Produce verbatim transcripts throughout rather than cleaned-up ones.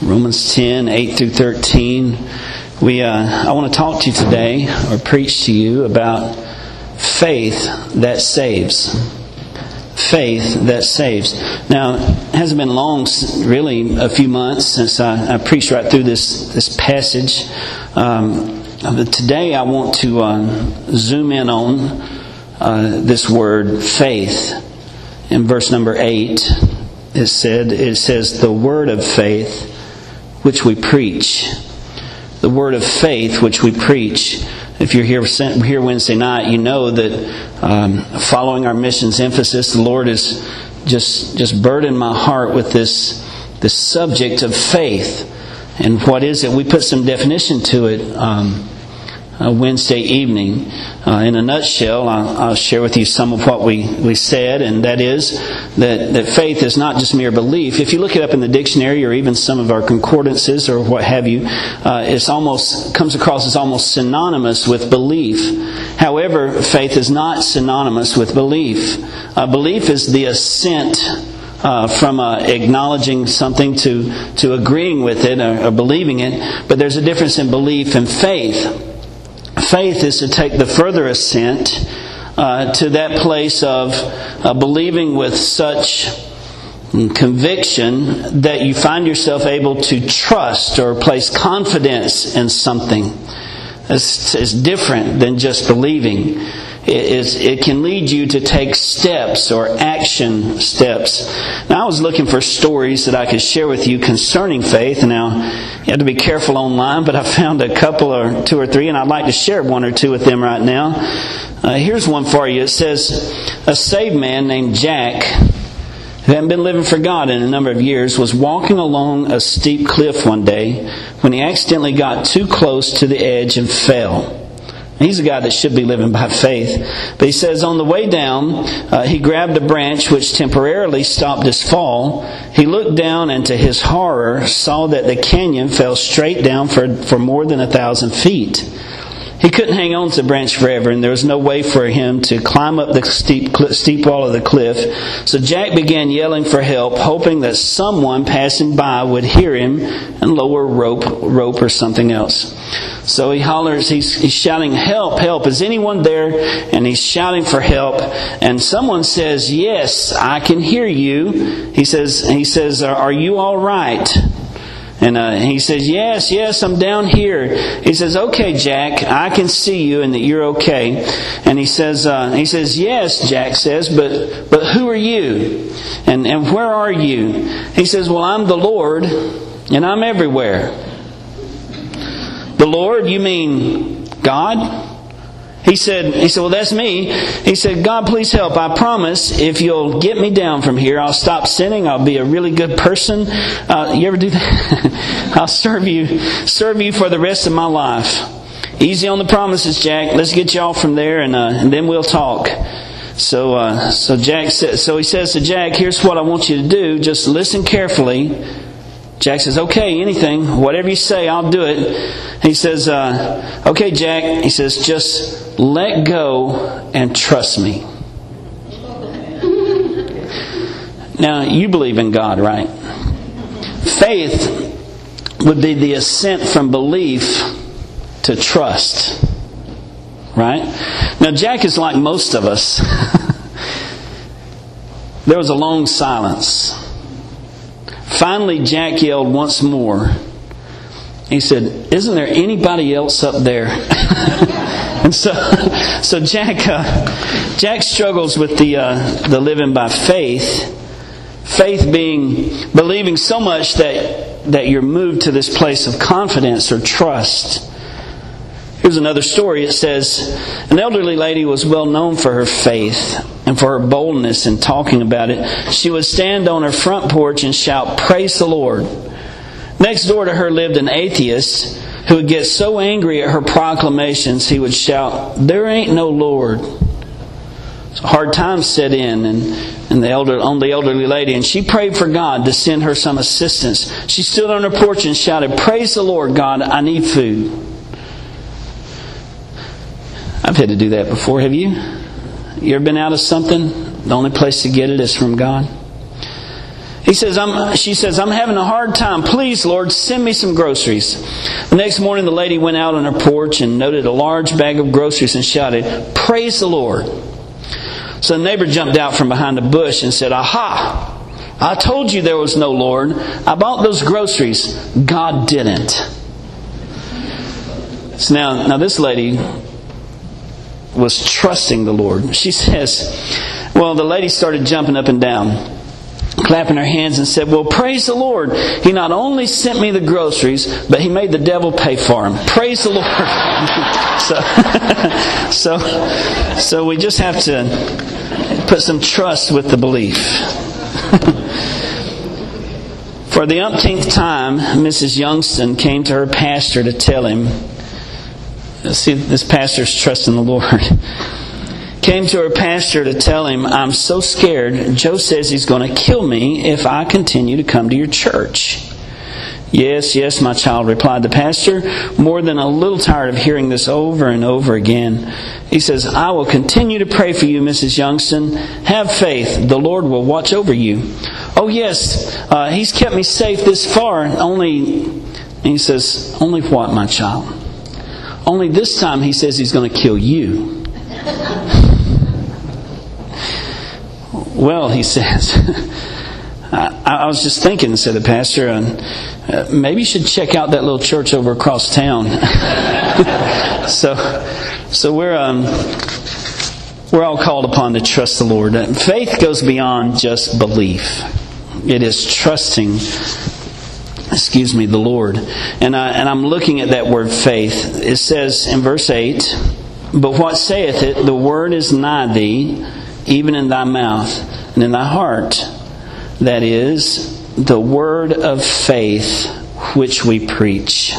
Romans ten, eight through thirteen. We, uh, I want to talk to you today, or preach to you, about faith that saves. Faith that saves. Now, it hasn't been long, really, a few months since I, I preached right through this, this passage. Um, but today I want to uh, zoom in on uh, this word, faith. In verse number eight, it said, it says, the word of faith which we preach. The word of faith which we preach. If you're here here Wednesday night, you know that um, following our missions emphasis, the Lord has just just burdened my heart with this this subject of faith. And what is it? We put some definition to it um, uh, Wednesday evening. Uh, in a nutshell, I'll, I'll share with you some of what we, we said, and that is that, that faith is not just mere belief. If you look it up in the dictionary or even some of our concordances or what have you, uh, it's almost comes across as almost synonymous with belief. However, faith is not synonymous with belief. Uh, belief is the assent Uh, from uh, acknowledging something to, to agreeing with it or, or believing it. But there's a difference in belief and faith. Faith is to take the further assent uh, to that place of uh, believing with such conviction that you find yourself able to trust or place confidence in something. It's, it's different than just believing. It, is, it can lead you to take steps or action steps. Now, I was looking for stories that I could share with you concerning faith. Now, you have to be careful online, but I found a couple or two or three, and I'd like to share one or two with them right now. Uh, here's one for you. It says, a saved man named Jack, who hadn't been living for God in a number of years, was walking along a steep cliff one day when he accidentally got too close to the edge and fell. He's a guy that should be living by faith. But he says on the way down, uh, he grabbed a branch which temporarily stopped his fall. He looked down and to his horror saw that the canyon fell straight down for, for more than a thousand feet. He couldn't hang on to the branch forever, and there was no way for him to climb up the steep steep wall of the cliff. So Jack began yelling for help, hoping that someone passing by would hear him and lower rope, rope or something else. So he hollers, he's, he's shouting, help, help, is anyone there? And he's shouting for help. And someone says, yes, I can hear you. He says, he says, are you all right? And uh, he says, yes, yes, I'm down here. He says, okay, Jack, I can see you and that you're okay. And he says, uh, he says, yes, Jack says, but but who are you? And, and where are you? He says, well, I'm the Lord, and I'm everywhere. The Lord, you mean God? He said, he said, well, that's me. He said, God, please help. I promise if you'll get me down from here, I'll stop sinning. I'll be a really good person. Uh, you ever do that? I'll serve you, serve you for the rest of my life. Easy on the promises, Jack. Let's get you off from there, and, uh, and then we'll talk. So, uh, so Jack says, so he says to Jack, here's what I want you to do. Just listen carefully. Jack says, okay, anything, whatever you say, I'll do it. He says, uh, okay, Jack. He says, just let go and trust me. Now, you believe in God, right? Faith would be the ascent from belief to trust. Right? Now, Jack is like most of us. There was a long silence. Finally, Jack yelled once more. He said, isn't there anybody else up there? And so, so Jack, uh, Jack struggles with the uh, the living by faith. Faith being believing so much that that you're moved to this place of confidence or trust. Here's another story. It says, an elderly lady was well known for her faith and for her boldness in talking about it. She would stand on her front porch and shout, praise the Lord. Next door to her lived an atheist who would get so angry at her proclamations, he would shout, there ain't no Lord. So hard times set in and, and the elder, on the elderly lady, and she prayed for God to send her some assistance. She stood on her porch and shouted, praise the Lord, God, I need food. I've had to do that before, have you? You ever been out of something? The only place to get it is from God. He says, I'm, she says, I'm having a hard time. Please, Lord, send me some groceries. The next morning, the lady went out on her porch and noted a large bag of groceries and shouted, "Praise the Lord." So the neighbor jumped out from behind a bush and said, "Aha! I told you there was no Lord. I bought those groceries. God didn't." So now, now this lady was trusting the Lord. She says, well, the lady started jumping up and down, clapping her hands, and said, "Well, praise the Lord. He not only sent me the groceries, but He made the devil pay for them. Praise the Lord." so, so, so we just have to put some trust with the belief. For the umpteenth time, Missus Youngston came to her pastor to tell him, see, this pastor's trusting the Lord. Came to her pastor to tell him, "I'm so scared. Joe says he's going to kill me if I continue to come to your church." "Yes, yes, my child," replied the pastor, more than a little tired of hearing this over and over again. He says, "I will continue to pray for you, Missus Youngston. Have faith. The Lord will watch over you." "Oh, yes, uh, He's kept me safe this far. Only," and he says, "Only what, my child?" "Only this time He says He's going to kill you." "Well," he says, I, I was just thinking," said the pastor, uh, "maybe you should check out that little church over across town." so, so we're um, we're all called upon to trust the Lord. Faith goes beyond just belief; it is trusting, excuse me, the Lord. And I and I'm looking at that word faith. It says in verse eight, "But what saith it? The word is nigh thee, even in thy mouth and in thy heart. That is, the word of faith which we preach."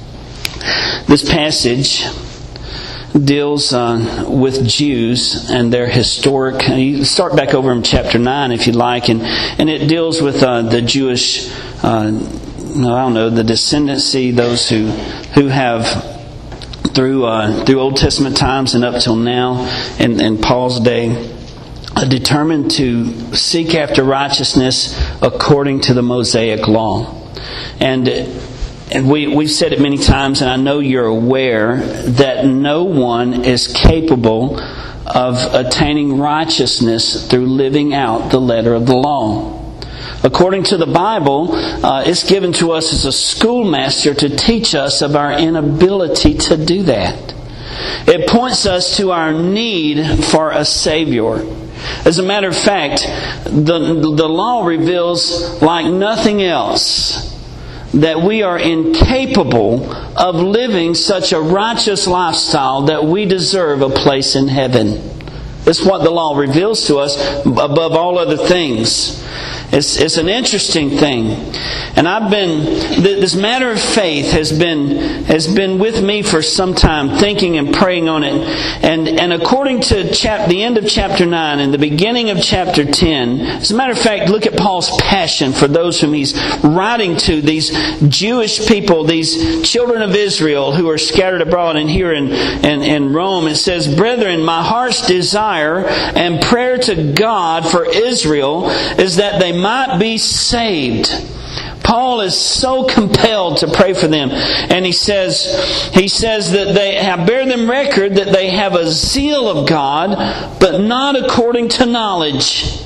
This passage deals uh, with Jews and their historic. You start back over in chapter nine if you like, and, and it deals with uh, the Jewish, uh, I don't know, the descendancy, those who who have through uh, through Old Testament times and up till now, in, in Paul's day, determined to seek after righteousness according to the Mosaic law. And and we, we've said it many times, and I know you're aware that no one is capable of attaining righteousness through living out the letter of the law. According to the Bible, uh, it's given to us as a schoolmaster to teach us of our inability to do that. It points us to our need for a Savior. As a matter of fact, the, the law reveals like nothing else that we are incapable of living such a righteous lifestyle that we deserve a place in heaven. That's what the law reveals to us above all other things. It's, it's an interesting thing. And I've been, this matter of faith has been, has been with me for some time, thinking and praying on it. And, and according to chap, the end of chapter nine and the beginning of chapter ten, as a matter of fact, look at Paul's passion for those whom he's writing to, these Jewish people, these children of Israel who are scattered abroad. And here in, in, in Rome it says, "Brethren, my heart's desire and prayer to God for Israel is that they might be saved." Paul is so compelled to pray for them. And he says, he says that they have bear them record that they have a zeal of God, but not according to knowledge.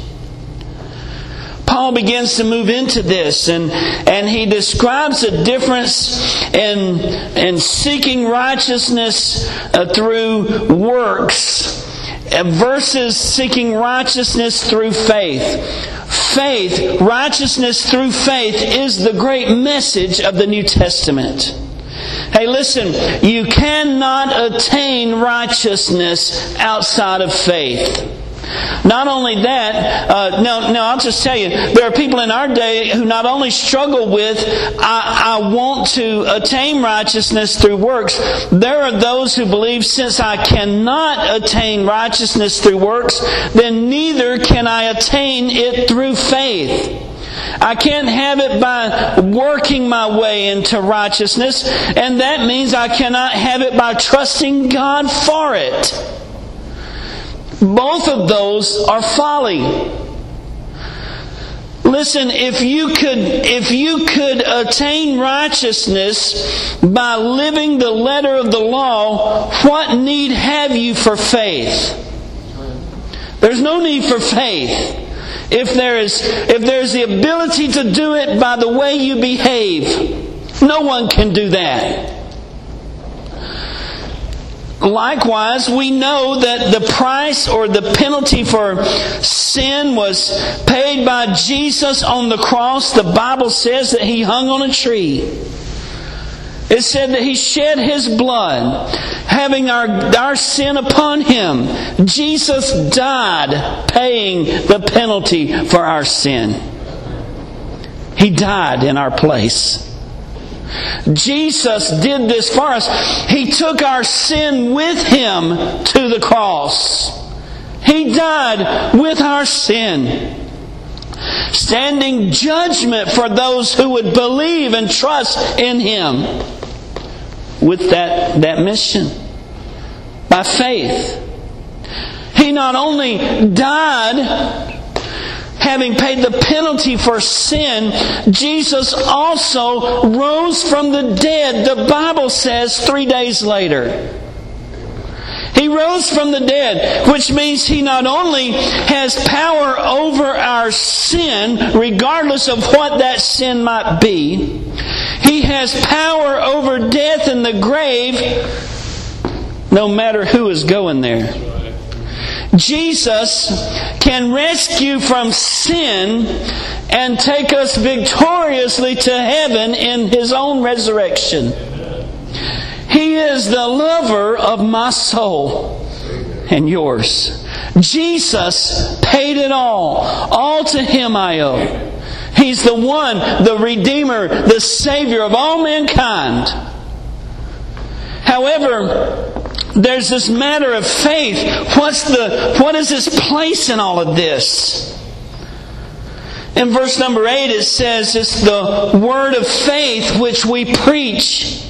Paul begins to move into this, and, and he describes a difference in, in seeking righteousness uh, through works versus seeking righteousness through faith. Faith, righteousness through faith, is the great message of the New Testament. Hey, listen, you cannot attain righteousness outside of faith. Not only that, uh, no, no, I'll just tell you, there are people in our day who not only struggle with, I, I want to attain righteousness through works. There are those who believe, since I cannot attain righteousness through works, then neither can I attain it through faith. I can't have it by working my way into righteousness, and that means I cannot have it by trusting God for it. Both of those are folly. Listen, if you could, if you could attain righteousness by living the letter of the law, what need have you for faith? There's no need for faith. If there is, if there's the ability to do it by the way you behave, no one can do that. Likewise, we know that the price or the penalty for sin was paid by Jesus on the cross. The Bible says that He hung on a tree. It said that He shed His blood, having our, our sin upon Him. Jesus died paying the penalty for our sin. He died in our place. Jesus did this for us. He took our sin with Him to the cross. He died with our sin, standing judgment for those who would believe and trust in Him with that, that mission by faith. He not only died having paid the penalty for sin, Jesus also rose from the dead. The Bible says three days later. He rose from the dead, which means He not only has power over our sin, regardless of what that sin might be, He has power over death and the grave, no matter who is going there. Jesus can rescue from sin and take us victoriously to heaven in His own resurrection. He is the lover of my soul and yours. Jesus paid it all. All to Him I owe. He's the one, the Redeemer, the Savior of all mankind. However, there's this matter of faith. What's the, what is His place in all of this? In verse number eight it says, it's the word of faith which we preach.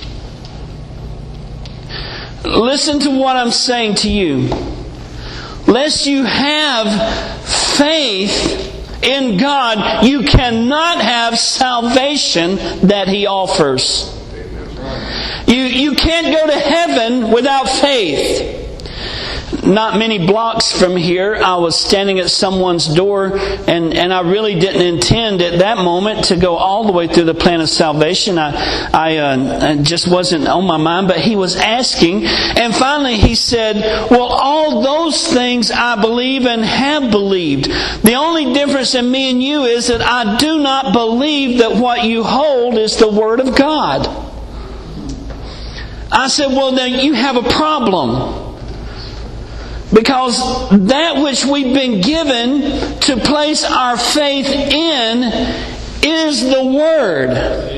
Listen to what I'm saying to you. Lest you have faith in God, you cannot have salvation that He offers. You, you can't go to heaven without faith. Not many blocks from here, I was standing at someone's door, and, and I really didn't intend at that moment to go all the way through the plan of salvation. I, I uh, just wasn't on my mind, but he was asking, and finally he said, well, all those things I believe and have believed. The only difference in me and you is that I do not believe that what you hold is the Word of God. I said, well, then you have a problem. Because that which we've been given to place our faith in is the Word.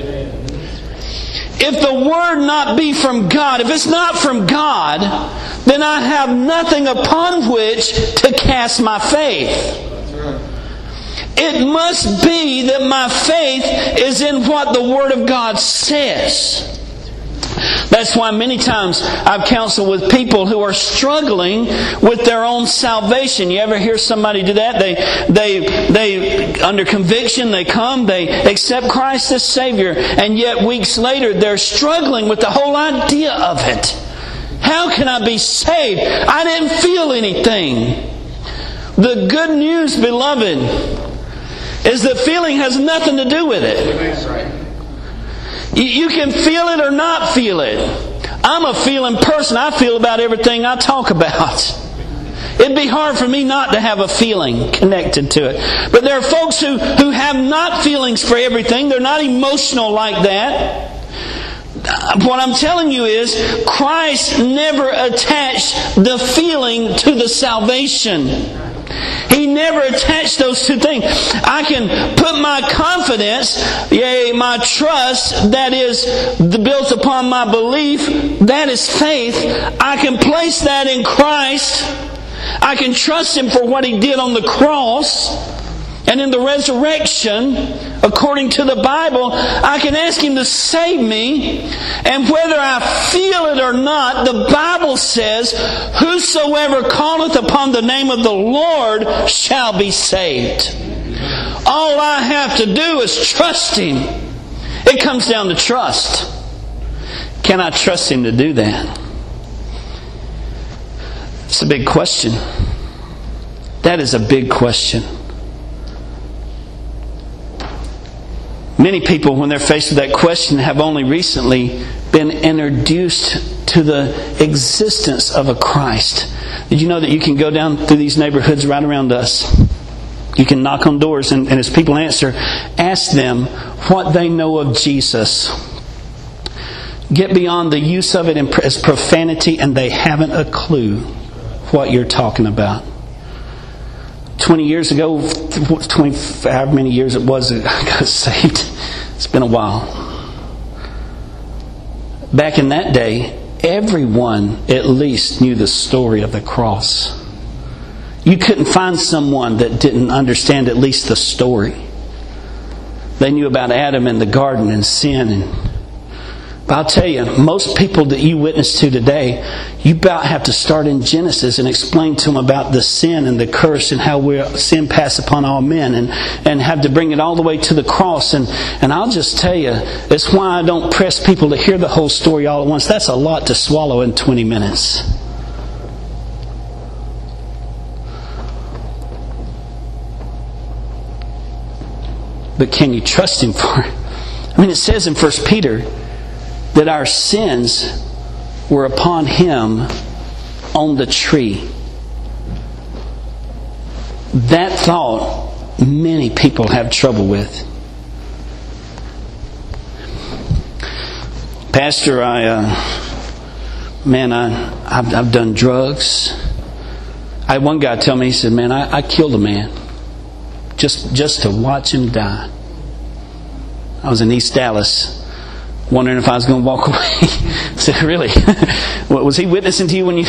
If the Word not be from God, if it's not from God, then I have nothing upon which to cast my faith. It must be that my faith is in what the Word of God says. That's why many times I've counseled with people who are struggling with their own salvation. You ever hear somebody do that? They, they, they, under conviction, they come, they accept Christ as Savior, and yet weeks later they're struggling with the whole idea of it. How can I be saved? I didn't feel anything. The good news, beloved, is that feeling has nothing to do with it. You can feel it or not feel it. I'm a feeling person. I feel about everything I talk about. It'd be hard for me not to have a feeling connected to it. But there are folks who, who have not feelings for everything. They're not emotional like that. What I'm telling you is, Christ never attached the feeling to the salvation. He never attached those two things. I can put my confidence, yea, my trust, that is built upon my belief, that is faith. I can place that in Christ. I can trust Him for what He did on the cross. And in the resurrection, according to the Bible, I can ask Him to save me. And whether I feel it or not, the Bible says, whosoever calleth upon the name of the Lord shall be saved. All I have to do is trust Him. It comes down to trust. Can I trust Him to do that? It's a big question. That is a big question. Many people, when they're faced with that question, have only recently been introduced to the existence of a Christ. Did you know that you can go down through these neighborhoods right around us? You can knock on doors, and, and as people answer, ask them what they know of Jesus. Get beyond the use of it as profanity, and they haven't a clue what you're talking about. Twenty years ago, twenty, however many years it was, I got saved. It's been a while. Back in that day, everyone at least knew the story of the cross. You couldn't find someone that didn't understand at least the story. They knew about Adam and the garden and sin. And but I'll tell you, most people that you witness to today, you about have to start in Genesis and explain to them about the sin and the curse and how we're, sin passed upon all men, and, and have to bring it all the way to the cross. And, and I'll just tell you, it's why I don't press people to hear the whole story all at once. That's a lot to swallow in twenty minutes. But can you trust Him for it? I mean, it says in First Peter that our sins were upon Him on the tree. That thought many people have trouble with. Pastor, I, uh, man, I, I've, I've done drugs. I had one guy tell me, he said, man, I, I killed a man just, just to watch him die. I was in East Dallas, wondering if I was going to walk away. I said, really? Was he witnessing to you when you...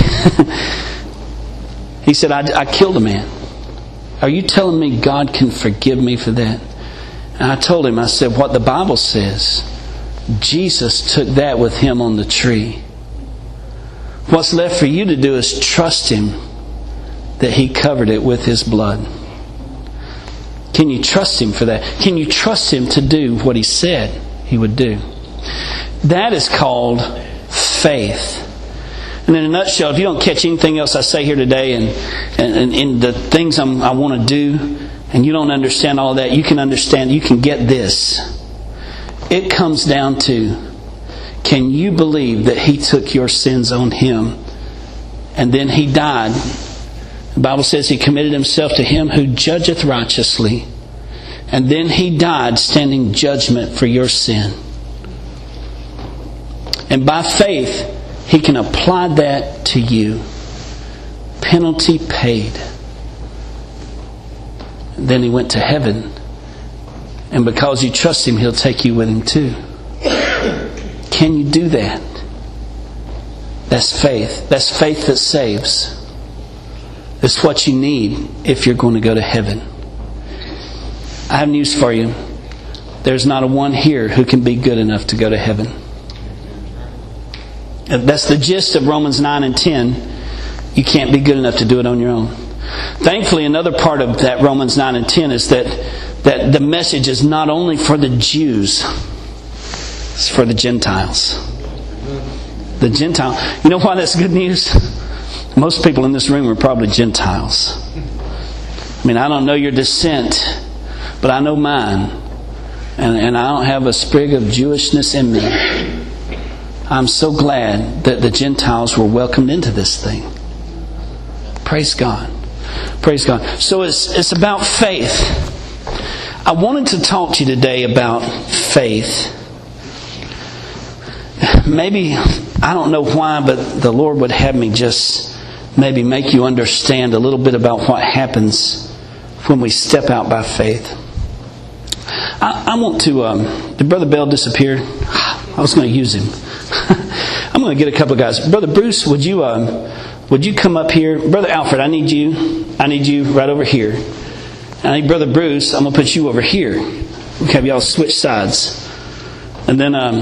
He said, I, I killed a man. Are you telling me God can forgive me for that? And I told him, I said, what the Bible says, Jesus took that with Him on the tree. What's left for you to do is trust Him that He covered it with His blood. Can you trust Him for that? Can you trust Him to do what He said He would do? That is called faith. And in a nutshell, if you don't catch anything else I say here today, and, and, and the things I'm, I want to do, and you don't understand all that, you can understand, you can get this. It comes down to, can you believe that He took your sins on Him, and then He died? The Bible says He committed Himself to Him who judgeth righteously, and then He died standing judgment for your sin. And by faith, He can apply that to you. Penalty paid. And then He went to heaven. And because you trust Him, He'll take you with Him too. Can you do that? That's faith. That's faith that saves. It's what you need if you're going to go to heaven. I have news for you. There's not a one here who can be good enough to go to heaven. That's the gist of Romans nine and ten. You can't be good enough to do it on your own. Thankfully, another part of that Romans nine and ten is that, that the message is not only for the Jews, it's for the Gentiles. The Gentile. You know why that's good news? Most people in this room are probably Gentiles. I mean, I don't know your descent, but I know mine. And, and I don't have a sprig of Jewishness in me. I'm so glad that the Gentiles were welcomed into this thing. Praise God. Praise God. So it's it's about faith. I wanted to talk to you today about faith. Maybe, I don't know why, but the Lord would have me just maybe make you understand a little bit about what happens when we step out by faith. I, I want to... Um, did Brother Bell disappear? I was going to use him. I'm going to get a couple of guys. Brother Bruce, would you um, would you come up here? Brother Alfred, I need you. I need you right over here. I need Brother Bruce. I'm going to put you over here. We have y'all switch sides. And then um,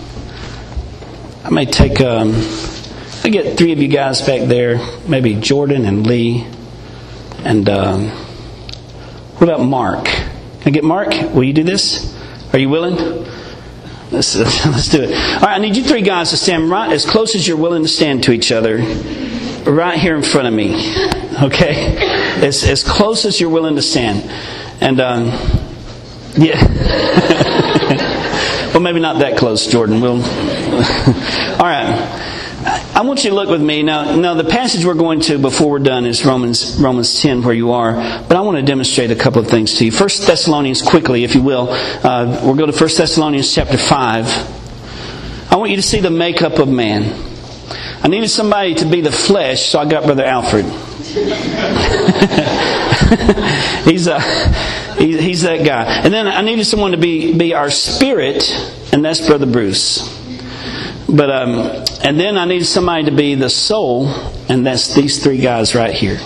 I may take... Um, I get three of you guys back there. Maybe Jordan and Lee. And um, what about Mark? Can I get Mark? Will you do this? Are you willing? Let's, let's do it. All right, I need you three guys to stand right as close as you're willing to stand to each other. Right here in front of me. Okay? As, as close as you're willing to stand. And, um, yeah. Well, maybe not that close, Jordan. We'll. All right. I want you to look with me. Now, now, the passage we're going to before we're done is Romans Romans ten, where you are. But I want to demonstrate a couple of things to you. First Thessalonians, quickly, if you will. Uh, we'll go to First Thessalonians chapter five. I want you to see the makeup of man. I needed somebody to be the flesh, so I got Brother Alfred. he's a, he, he's that guy. And then I needed someone to be, be our spirit, and that's Brother Bruce. But um, and then I needed somebody to be the soul, and that's these three guys right here.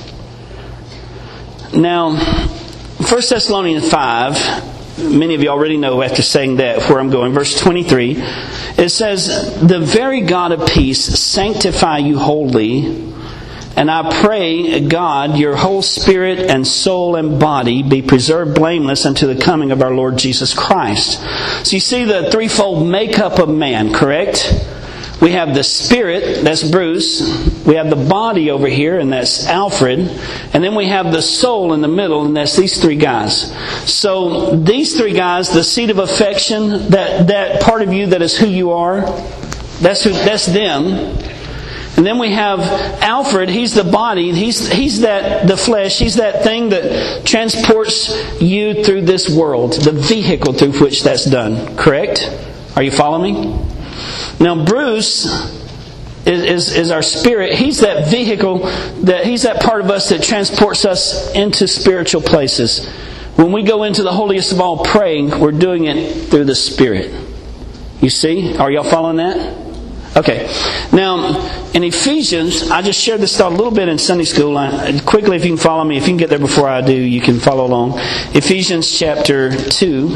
Now, First Thessalonians five, many of you already know after saying that where I'm going. Verse twenty-three, it says, "The very God of peace sanctify you wholly, and I pray, God, your whole spirit and soul and body be preserved blameless unto the coming of our Lord Jesus Christ." So you see the threefold makeup of man, correct? We have the spirit, that's Bruce. We have the body over here, and that's Alfred. And then we have the soul in the middle, and that's these three guys. So these three guys, the seat of affection, that, that part of you that is who you are, that's who, that's them. And then we have Alfred, he's the body, he's he's that the flesh, he's that thing that transports you through this world, the vehicle through which that's done. Correct? Are you following me? Now Bruce is, is, is our spirit. He's that vehicle, that he's that part of us that transports us into spiritual places. When we go into the holiest of all praying, we're doing it through the Spirit. You see? Are y'all following that? Okay. Now, in Ephesians, I just shared this thought a little bit in Sunday school. I, quickly, if you can follow me, if you can get there before I do, you can follow along. Ephesians chapter two.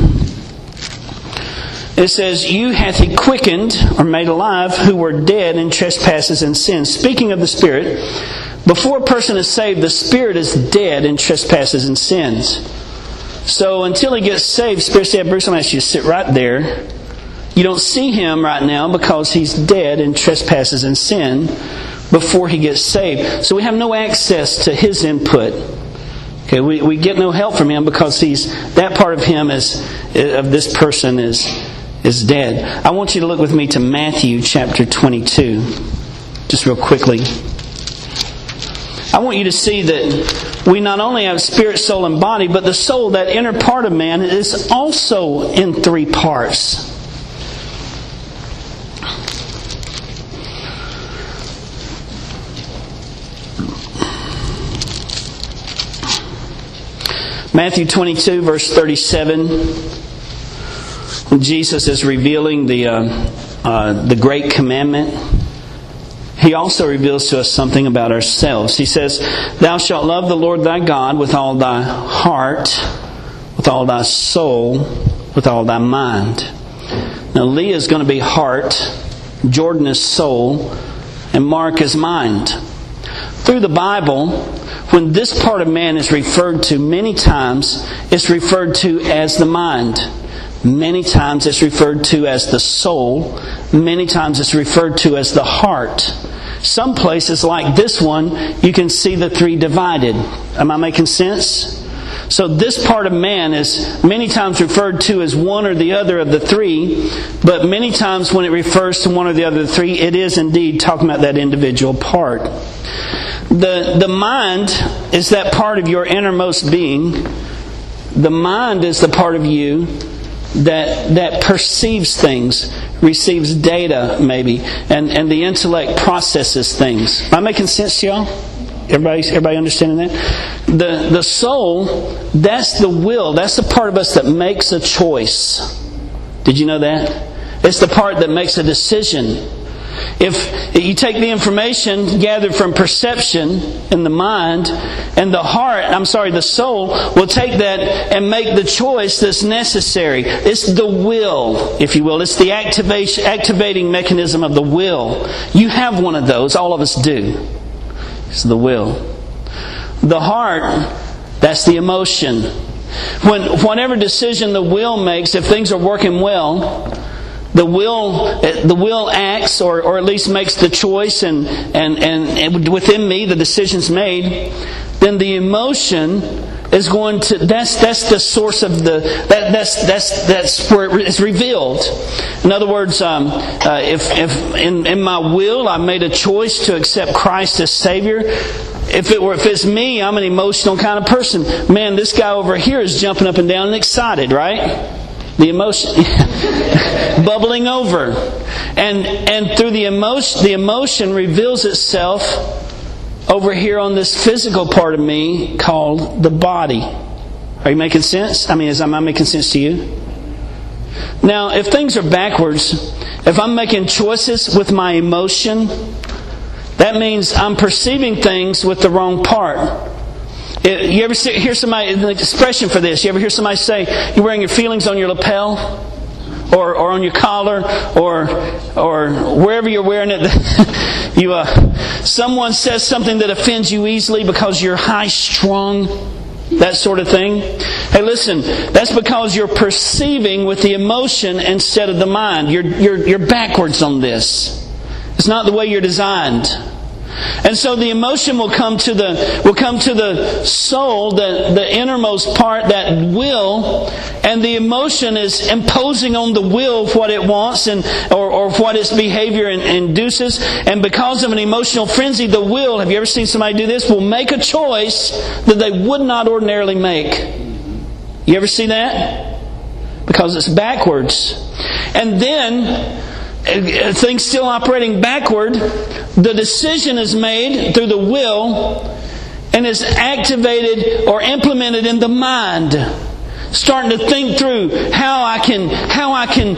It says, "You hath he quickened," or made alive, "who were dead in trespasses and sins." Speaking of the Spirit, before a person is saved, the Spirit is dead in trespasses and sins. So until he gets saved, Spirit said, "Bruce, I'm going to ask you to sit right there." You don't see him right now because he's dead in trespasses and sin before he gets saved. So we have no access to his input. Okay, we, we get no help from him because he's that part of him is of this person is is dead. I want you to look with me to Matthew chapter twenty-two, just real quickly. I want you to see that we not only have spirit, soul, and body, but the soul, that inner part of man, is also in three parts. Matthew twenty-two, verse thirty-seven. Jesus is revealing the uh, uh, the great commandment. He also reveals to us something about ourselves. He says, "Thou shalt love the Lord thy God with all thy heart, with all thy soul, with all thy mind." Now, Leah is going to be heart, Jordan is soul, and Mark is mind. Through the Bible, when this part of man is referred to many times, it's referred to as the mind. Many times it's referred to as the soul. Many times it's referred to as the heart. Some places like this one, you can see the three divided. Am I making sense? So this part of man is many times referred to as one or the other of the three, but many times when it refers to one or the other of the three, it is indeed talking about that individual part. The, the mind is that part of your innermost being. The mind is the part of you that that perceives things, receives data maybe, and, and the intellect processes things. Am I making sense to y'all? Everybody, everybody understanding that? The the soul, that's the will. That's the part of us that makes a choice. Did you know that? It's the part that makes a decision. If you take the information gathered from perception in the mind, and the heart, I'm sorry, the soul will take that and make the choice that's necessary. It's the will, if you will. It's the activation, activating mechanism of the will. You have one of those. All of us do. It's the will. The heart, that's the emotion. When whatever decision the will makes, if things are working well, the will the will acts, or, or at least makes the choice, and, and, and within me the decision's made, then the emotion is going to, that's that's the source of the, that, that's that's that's where it's revealed. In other words, um, uh, if if in, in my will I made a choice to accept Christ as Savior, if it were if it's me, I'm an emotional kind of person. Man, this guy over here is jumping up and down and excited, right? The emotion bubbling over, and and through the emotion, the emotion reveals itself over here on this physical part of me called the body. Are you making sense? I mean, is am I making sense to you? Now, if things are backwards, if I'm making choices with my emotion, that means I'm perceiving things with the wrong part. You ever hear somebody, an expression for this, you ever hear somebody say, you're wearing your feelings on your lapel? Or, or on your collar? Or, or wherever you're wearing it? you, uh, someone says something that offends you easily because you're high-strung? That sort of thing. Hey, listen, that's because you're perceiving with the emotion instead of the mind. You're, you're, you're backwards on this. It's not the way you're designed. And so the emotion will come to the will come to the soul, the, the innermost part, that will, and the emotion is imposing on the will what it wants and or, or what its behavior in, induces. And because of an emotional frenzy, the will, have you ever seen somebody do this, will make a choice that they would not ordinarily make. You ever see that? Because it's backwards. And then, things still operating backward, the decision is made through the will and is activated or implemented in the mind. Starting to think through how I can, how I can,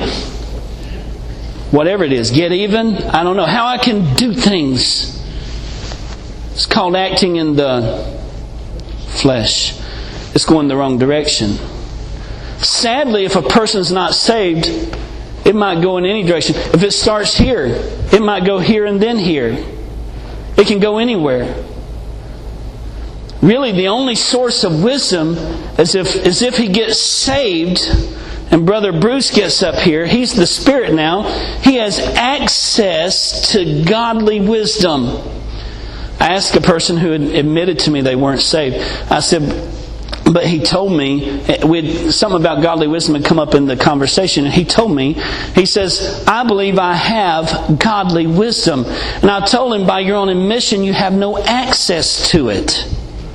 whatever it is, get even, I don't know, how I can do things. It's called acting in the flesh. It's going the wrong direction. Sadly, if a person's not saved, it might go in any direction. If it starts here, it might go here and then here. It can go anywhere. Really, the only source of wisdom is if, is if he gets saved, and Brother Bruce gets up here. He's the Spirit now. He has access to godly wisdom. I asked a person who had admitted to me they weren't saved. I said, but he told me, we'd, something about godly wisdom had come up in the conversation, and he told me, he says, I believe I have godly wisdom. And I told him, by your own admission, you have no access to it.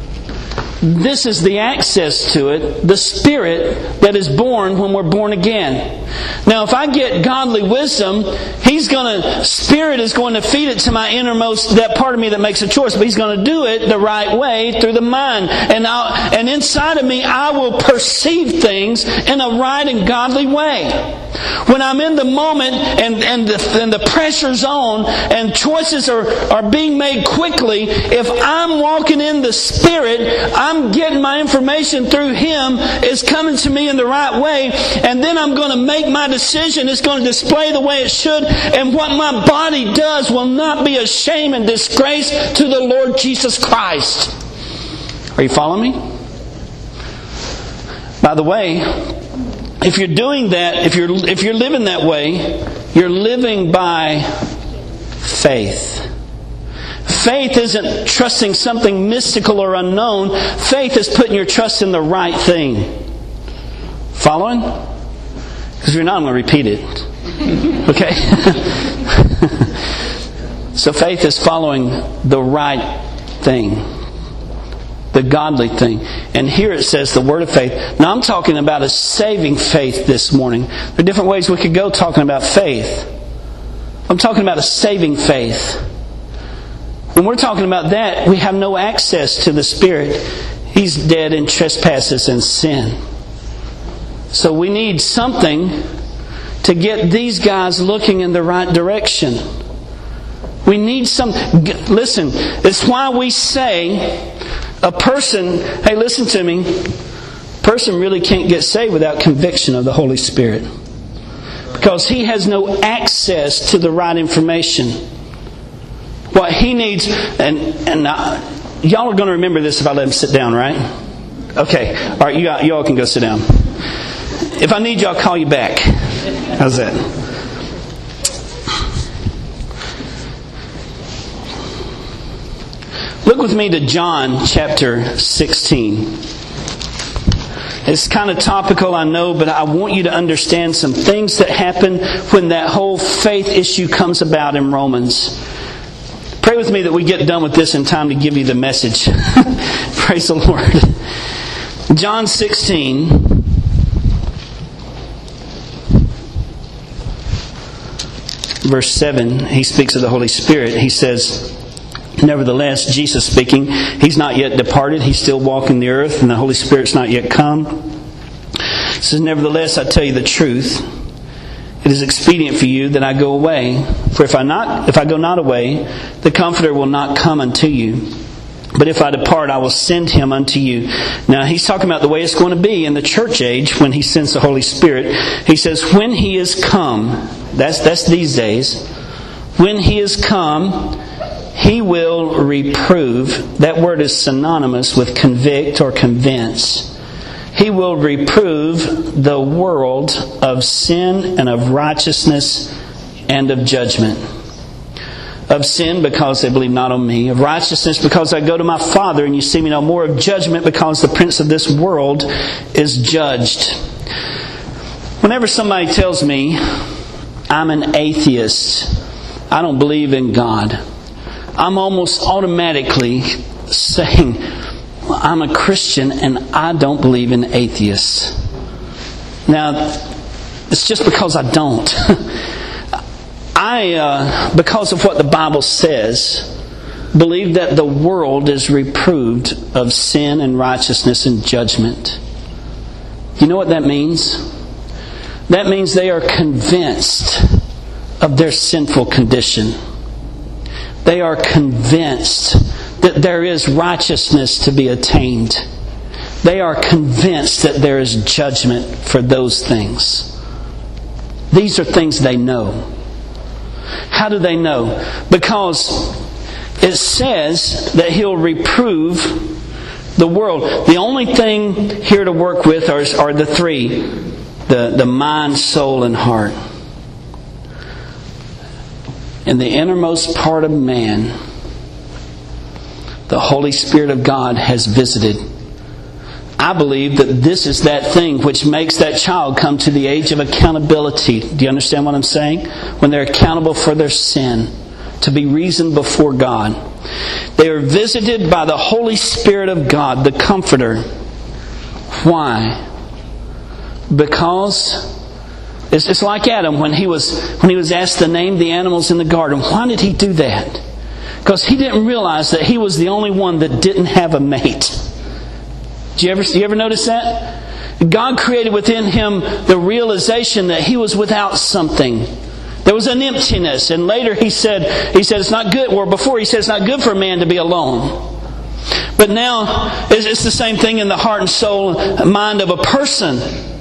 This is the access to it, the Spirit that is born when we're born again. Now, if I get godly wisdom, He's going to, Spirit is going to feed it to my innermost, that part of me that makes a choice, but He's going to do it the right way through the mind. And I'll, and inside of me, I will perceive things in a right and godly way. When I'm in the moment and, and, the, and the pressure's on and choices are, are being made quickly, if I'm walking in the Spirit, I'm getting my information through Him. It's coming to me in the right way. And then I'm going to make my decision. It's going to display the way it should. And what my body does will not be a shame and disgrace to the Lord Jesus Christ. Are you following me? By the way, if you're doing that, if you're if you're living that way, you're living by faith. Faith isn't trusting something mystical or unknown. Faith is putting your trust in the right thing. Following? Because if you're not, I'm going to repeat it. Okay? So faith is following the right thing. The godly thing. And here it says the word of faith. Now I'm talking about a saving faith this morning. There are different ways we could go talking about faith. I'm talking about a saving faith. When we're talking about that, we have no access to the Spirit. He's dead in trespasses and sin. So we need something to get these guys looking in the right direction. We need some... Listen, it's why we say a person... Hey, listen to me. A person really can't get saved without conviction of the Holy Spirit. Because he has no access to the right information. What he needs... And, and I, y'all are going to remember this if I let him sit down, right? Okay. All right, you, you all can go sit down. If I need you, I'll call you back. How's that? Look with me to John chapter sixteen. It's kind of topical, I know, but I want you to understand some things that happen when that whole faith issue comes about in Romans. Pray with me that we get done with this in time to give you the message. Praise the Lord. John sixteen. Verse seven, he speaks of the Holy Spirit. He says, nevertheless, Jesus speaking, He's not yet departed. He's still walking the earth, and the Holy Spirit's not yet come. He says, nevertheless, I tell you the truth. It is expedient for you that I go away. For if I not, if I go not away, the Comforter will not come unto you. But if I depart, I will send Him unto you. Now, he's talking about the way it's going to be in the church age when He sends the Holy Spirit. He says, when He is come, that's, that's these days. When He is come, He will reprove. That word is synonymous with convict or convince. He will reprove the world of sin and of righteousness and of judgment. Of sin, because they believe not on me. Of righteousness, because I go to my Father and you see me no more. Of judgment, because the prince of this world is judged. Whenever somebody tells me I'm an atheist, I don't believe in God, I'm almost automatically saying, well, I'm a Christian and I don't believe in atheists. Now, it's just because I don't. I, uh, because of what the Bible says, believe that the world is reproved of sin and righteousness and judgment. You know what that means? That means they are convinced of their sinful condition. They are convinced that there is righteousness to be attained. They are convinced that there is judgment for those things. These are things they know. How do they know? Because it says that He'll reprove the world. The only thing here to work with are, are the three. The, the mind, soul, and heart. In the innermost part of man, the Holy Spirit of God has visited. I believe that this is that thing which makes that child come to the age of accountability. Do you understand what I'm saying? When they're accountable for their sin, to be reasoned before God. They are visited by the Holy Spirit of God, the Comforter. Why? Because it's, it's like Adam when he was when he was asked to name the animals in the garden. Why did he do that? Because he didn't realize that he was the only one that didn't have a mate. Did you ever, you ever notice that? God created within him the realization that he was without something. There was an emptiness. And later he said, he said it's not good, or before he said it's not good for a man to be alone. But now it's the same thing in the heart and soul and mind of a person.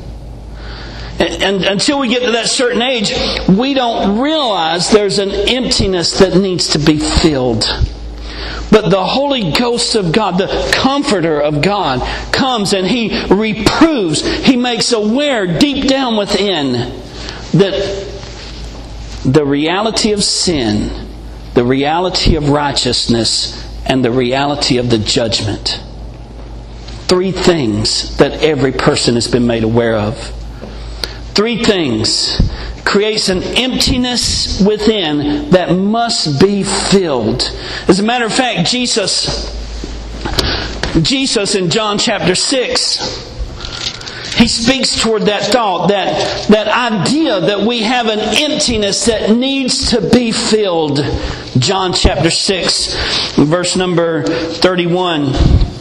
And until we get to that certain age, we don't realize there's an emptiness that needs to be filled. But the Holy Ghost of God, the Comforter of God, comes and He reproves, He makes aware deep down within that the reality of sin, the reality of righteousness, and the reality of the judgment. Three things that every person has been made aware of. Three things creates an emptiness within that must be filled. As a matter of fact, Jesus, Jesus in John chapter six, He speaks toward that thought, that, that idea that we have an emptiness that needs to be filled. John chapter six, verse number thirty-one.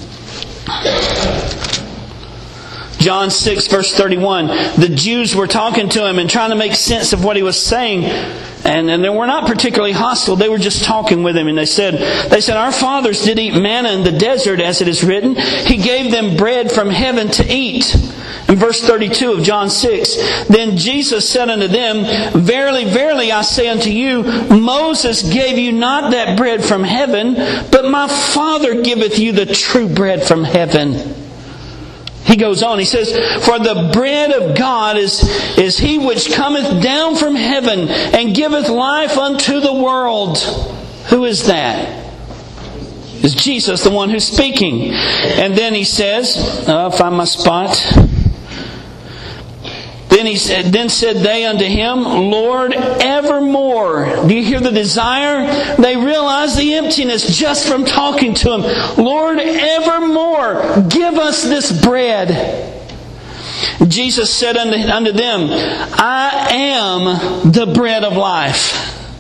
John six, verse thirty-one. The Jews were talking to Him and trying to make sense of what He was saying. And, and they were not particularly hostile. They were just talking with Him. And they said, they said, our fathers did eat manna in the desert, as it is written. He gave them bread from heaven to eat. In verse thirty-two of John six, then Jesus said unto them, verily, verily, I say unto you, Moses gave you not that bread from heaven, but my Father giveth you the true bread from heaven. He goes on, he says, "For the bread of God is, is he which cometh down from heaven and giveth life unto the world." Who is that? Is Jesus the one who's speaking. And then he says, oh, I'll find my spot. Then he said, then said they unto him, "Lord, evermore." Do you hear the desire? They realize the emptiness just from talking to him. "Lord, evermore, give us this bread." Jesus said unto, unto them, "I am the bread of life."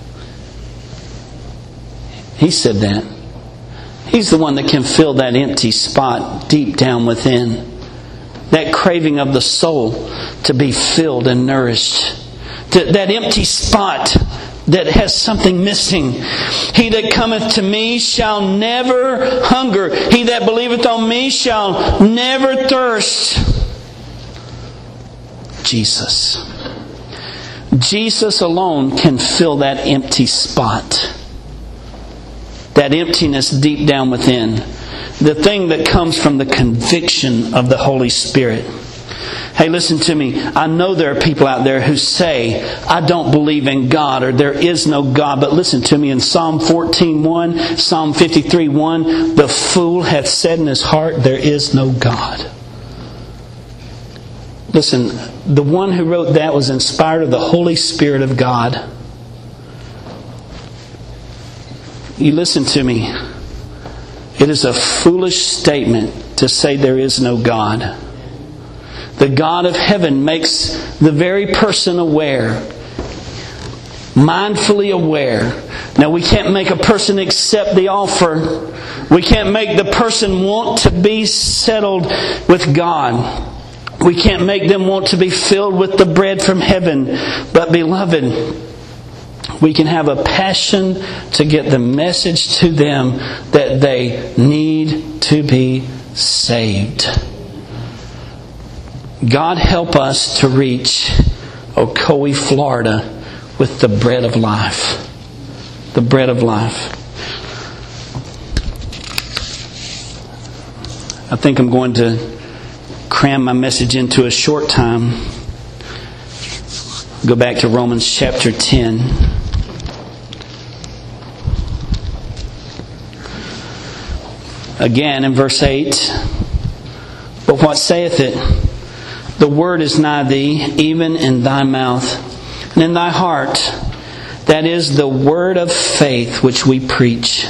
He said that. He's the one that can fill that empty spot deep down within. That craving of the soul to be filled and nourished. That empty spot that has something missing. "He that cometh to me shall never hunger. He that believeth on me shall never thirst." Jesus. Jesus alone can fill that empty spot. That emptiness deep down within. The thing that comes from the conviction of the Holy Spirit. Hey, listen to me. I know there are people out there who say, "I don't believe in God," or "There is no God." But listen to me. In Psalm fourteen one, Psalm fifty-three one, "The fool hath said in his heart, there is no God." Listen, the one who wrote that was inspired of the Holy Spirit of God. You listen to me. It is a foolish statement to say there is no God. The God of heaven makes the very person aware. Mindfully aware. Now, we can't make a person accept the offer. We can't make the person want to be settled with God. We can't make them want to be filled with the bread from heaven. But beloved, we can have a passion to get the message to them that they need to be saved. God help us to reach Ocoee, Florida with the bread of life. The bread of life. I think I'm going to cram my message into a short time. Go back to Romans chapter ten. Again in verse eight. "But what saith it? The word is nigh thee, even in thy mouth, and in thy heart. That is the word of faith which we preach."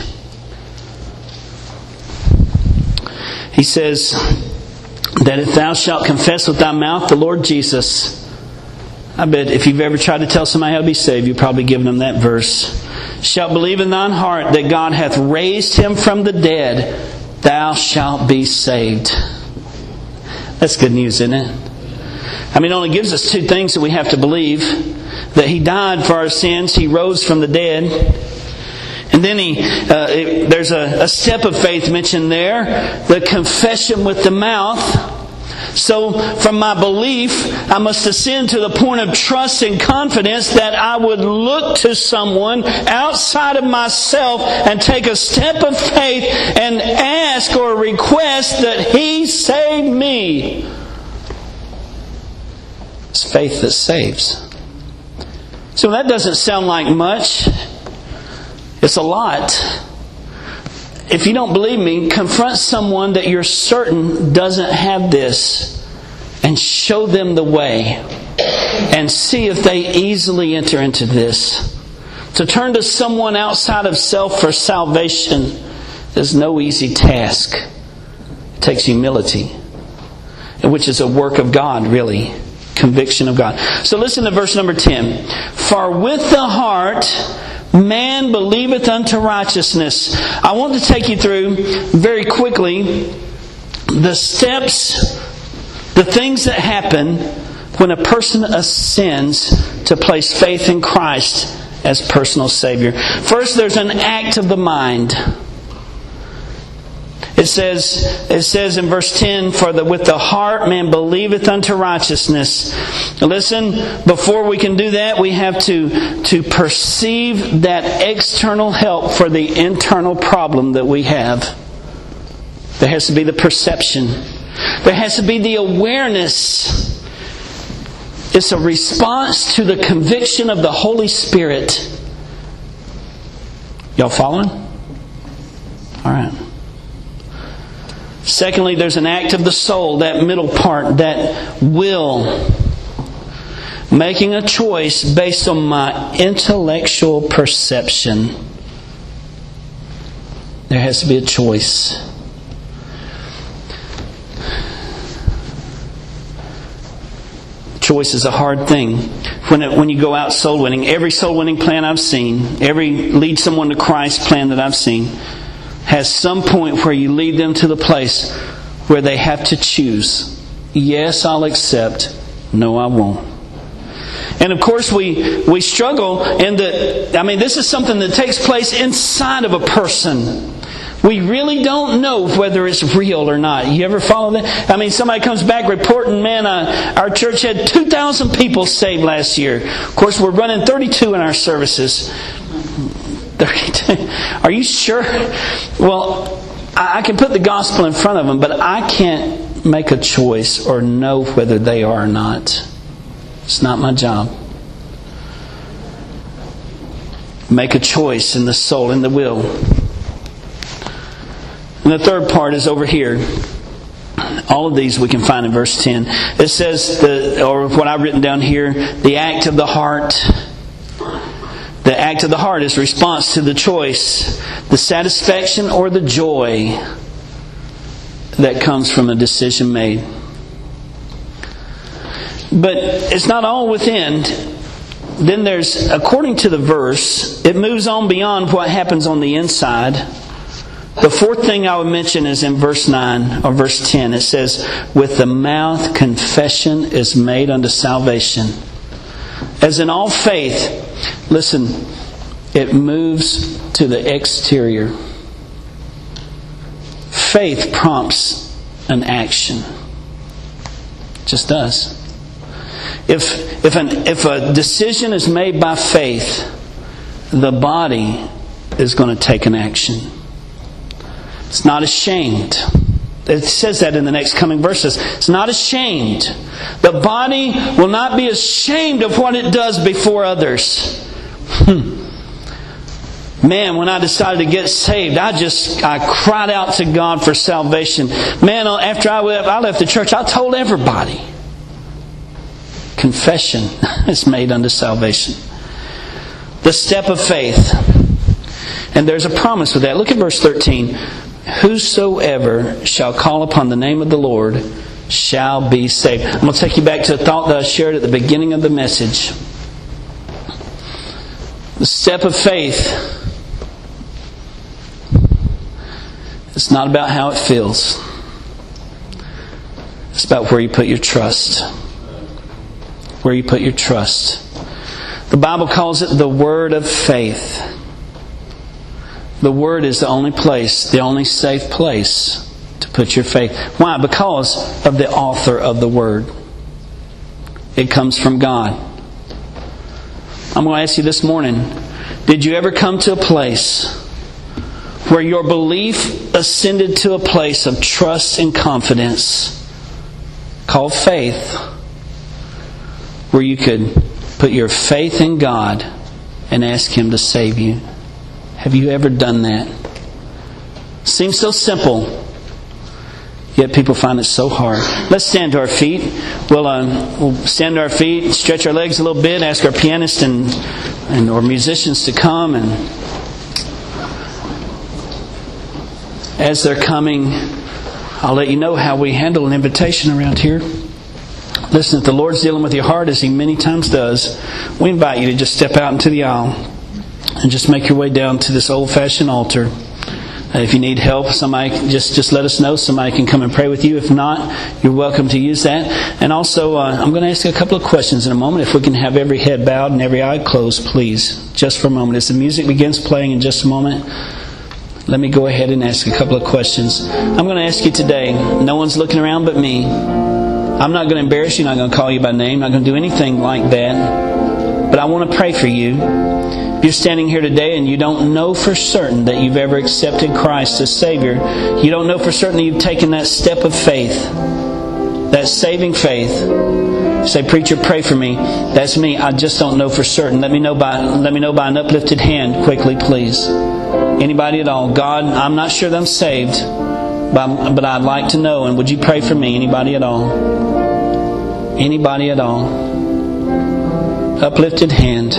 He says that if thou shalt confess with thy mouth the Lord Jesus. I bet if you've ever tried to tell somebody how to be saved, you've probably given them that verse. "Shalt believe in thine heart that God hath raised him from the dead, thou shalt be saved." That's good news, isn't it? I mean, it only gives us two things that we have to believe. That He died for our sins. He rose from the dead. And then he, uh, it, there's a, a step of faith mentioned there. The confession with the mouth. So from my belief, I must ascend to the point of trust and confidence that I would look to someone outside of myself and take a step of faith and ask or request that He save me. It's faith that saves. So that doesn't sound like much. It's a lot. If you don't believe me, confront someone that you're certain doesn't have this and show them the way and see if they easily enter into this. To turn to someone outside of self for salvation is no easy task. It takes humility, which is a work of God, really. Conviction of God. So listen to verse number ten. "For with the heart man believeth unto righteousness." I want to take you through very quickly the steps, the things that happen when a person ascends to place faith in Christ as personal Savior. First, there's an act of the mind. It says, it says in verse ten, "For the, with the heart man believeth unto righteousness." Listen, before we can do that, we have to, to perceive that external help for the internal problem that we have. There has to be the perception. There has to be the awareness. It's a response to the conviction of the Holy Spirit. Y'all following? All right. Secondly, there's an act of the soul, that middle part, that will. Making a choice based on my intellectual perception. There has to be a choice. Choice is a hard thing. When it, when you go out soul winning, every soul winning plan I've seen, every lead someone to Christ plan that I've seen, has some point where you lead them to the place where they have to choose. Yes, I'll accept. No, I won't. And of course we, we struggle in that, I mean, this is something that takes place inside of a person. We really don't know whether it's real or not. You ever follow that? I mean, somebody comes back reporting, man, uh, our church had two thousand people saved last year. Of course, we're running thirty-two in our services. thirty-two. Are you sure? Well, I, I can put the gospel in front of them, but I can't make a choice or know whether they are or not. It's not my job. Make a choice in the soul, in the will. And the third part is over here. All of these we can find in verse ten. It says, the, or what I've written down here, the act of the heart. The act of the heart is response to the choice, the satisfaction or the joy that comes from a decision made. But it's not all within. Then there's, according to the verse, it moves on beyond what happens on the inside. The fourth thing I would mention is in verse nine or verse ten. It says, with the mouth confession is made unto salvation. As in all faith, listen, it moves to the exterior. Faith prompts an action. It just does. If if an if a decision is made by faith, the body is going to take an action. It's not ashamed. It says that in the next coming verses. It's not ashamed. The body will not be ashamed of what it does before others. Hmm. Man, when I decided to get saved, I just I cried out to God for salvation. Man, after I left, I left the church, I told everybody. Confession is made unto salvation. The step of faith. And there's a promise with that. Look at verse thirteen. Whosoever shall call upon the name of the Lord shall be saved. I'm going to take you back to a thought that I shared at the beginning of the message. The step of faith. It's not about how it feels. It's about where you put your trust. Where you put your trust. The Bible calls it the word of faith. The Word is the only place, the only safe place to put your faith. Why? Because of the author of the Word. It comes from God. I'm going to ask you this morning, did you ever come to a place where your belief ascended to a place of trust and confidence called faith, where you could put your faith in God and ask Him to save you? Have you ever done that? Seems so simple, yet people find it so hard. Let's stand to our feet. We'll, uh, we'll stand to our feet, stretch our legs a little bit, ask our pianist and, and or musicians to come. And as they're coming, I'll let you know how we handle an invitation around here. Listen, if the Lord's dealing with your heart, as He many times does, we invite you to just step out into the aisle and just make your way down to this old-fashioned altar. Uh, if you need help, somebody just just let us know. Somebody can come and pray with you. If not, you're welcome to use that. And also, uh, I'm going to ask you a couple of questions in a moment. If we can have every head bowed and every eye closed, please, just for a moment. As the music begins playing in just a moment, let me go ahead and ask a couple of questions. I'm going to ask you today. No one's looking around but me. I'm not going to embarrass you. I'm not going to call you by name. I'm not going to do anything like that. But I want to pray for you. If you're standing here today and you don't know for certain that you've ever accepted Christ as Savior, you don't know for certain that you've taken that step of faith, that saving faith. Say, preacher, pray for me. That's me. I just don't know for certain. Let me know by let me know by an uplifted hand quickly, please. Anybody at all? God, I'm not sure that I'm saved, but, but I'd like to know. And would you pray for me? Anybody at all? Anybody at all? Uplifted hand.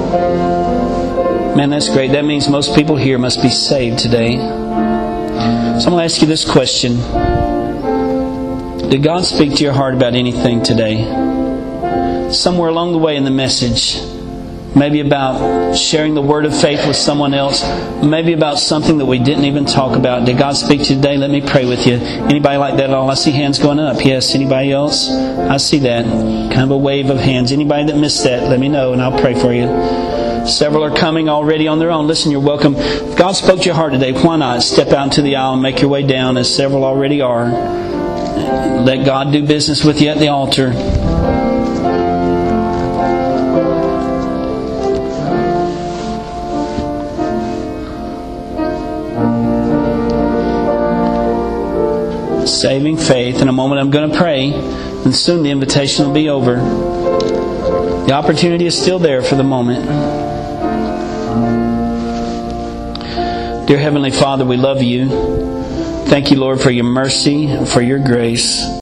Man, that's great. That means most people here must be saved today. So I'm going to ask you this question. Did God speak to your heart about anything today? Somewhere along the way in the message, maybe about sharing the word of faith with someone else, maybe about something that we didn't even talk about. Did God speak to you today? Let me pray with you. Anybody like that at all? I see hands going up. Yes. Anybody else? I see that. Kind of a wave of hands. Anybody that missed that, let me know and I'll pray for you. Several are coming already on their own. Listen, you're welcome. If God spoke to your heart today, why not step out into the aisle and make your way down, as several already are. Let God do business with you at the altar. Saving faith. In a moment I'm going to pray, and soon the invitation will be over. The opportunity is still there for the moment. Dear Heavenly Father, we love you. Thank you, Lord, for your mercy and for your grace.